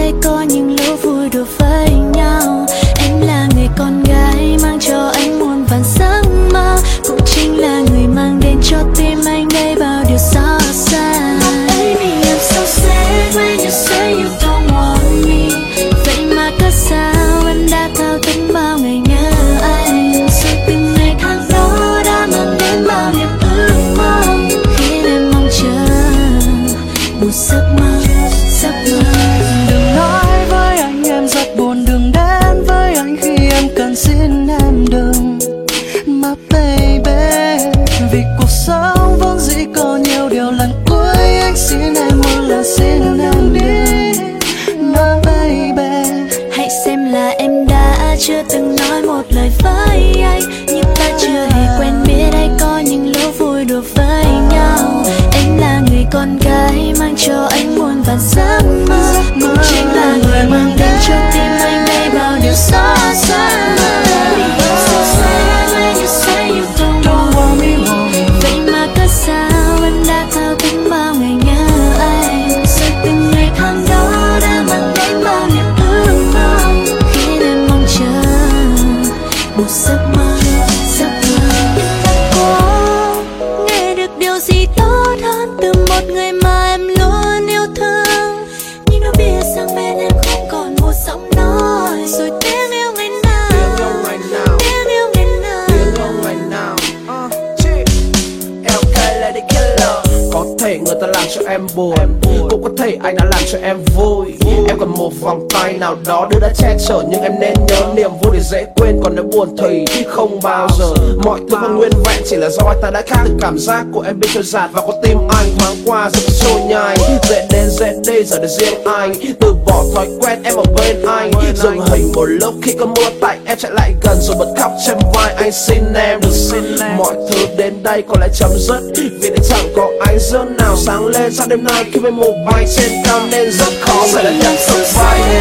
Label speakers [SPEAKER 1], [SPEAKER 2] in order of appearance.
[SPEAKER 1] đây có những lúc vui đùa với nhau. Em là người con gái mang cho anh muôn vàn giấc mơ, cũng chính là người mang đến cho tim anh đây bao điều xót xa. Baby, I'm so sad when you say you don't want me. Vậy mà cớ sao anh đã thao thức bao ngày nhớ anh. Rồi từng ngày tháng đó đã mang đến bao niềm ước mơ, khiến em mong chờ một giấc mơ, giấc mơ.
[SPEAKER 2] Đừng nói với anh em rất buồn, đừng đến với anh khi em cần, xin em đừng. Mà baby, vì cuộc sống vốn dĩ có nhiều điều, lần cuối anh xin em một lần, xin em đi. Mà baby,
[SPEAKER 1] hãy xem là em đã chưa từng nói một lời với anh, nhưng ta chưa hề quen biết hay có những lúc vui đùa với nhau. Em là người con gái mang cho anh muôn vàn giấc mơ, cũng chính là người mang đến cho tim anh đây bao điều xót xa. Vậy mà cớ sao anh đã thao thức bao ngày nhớ anh. Rồi từng ngày tháng đó đã mang đến bao niềm ước mơ, khiến em mong chờ một giấc mơ, giấc mơ. Ta có nghe được điều gì tốt hơn từ một người mà em luôn yêu thương, nhưng nó biết rằng bên em không còn một giọng nói. Rồi tiếng yêu ngày nào, tiếng yêu ngày nào, tiếng yêu ngày nào, tiếng yêu ngày nào.
[SPEAKER 3] LK Lady Killer. Có thể người ta làm cho em buồn, cũng có thể anh đã làm cho em vui. Em còn một vòng tay nào đó đứa đã che chở, nhưng em nên nhớ niềm vui để dễ quên. Còn nếu buồn thì không bao giờ. Mọi thứ vẫn nguyên vẹn, chỉ là do anh ta đã khác được cảm giác của em bị trôi dạt vào con tim anh. Thoáng qua rồi trôi nhai, dễ đến dễ đi giờ để riêng anh. Từ bỏ thói quen em ở bên anh, dừng hình một lúc khi có mưa tạnh. Em chạy lại gần rồi bật khóc trên vai anh, xin em đừng xin em. Mọi thứ đến đây có lẽ chấm dứt, vì để chẳng có ánh dương nào sáng lên trong đêm nay khi mây mù bay trên cao nên rất khó phải là nhận survive.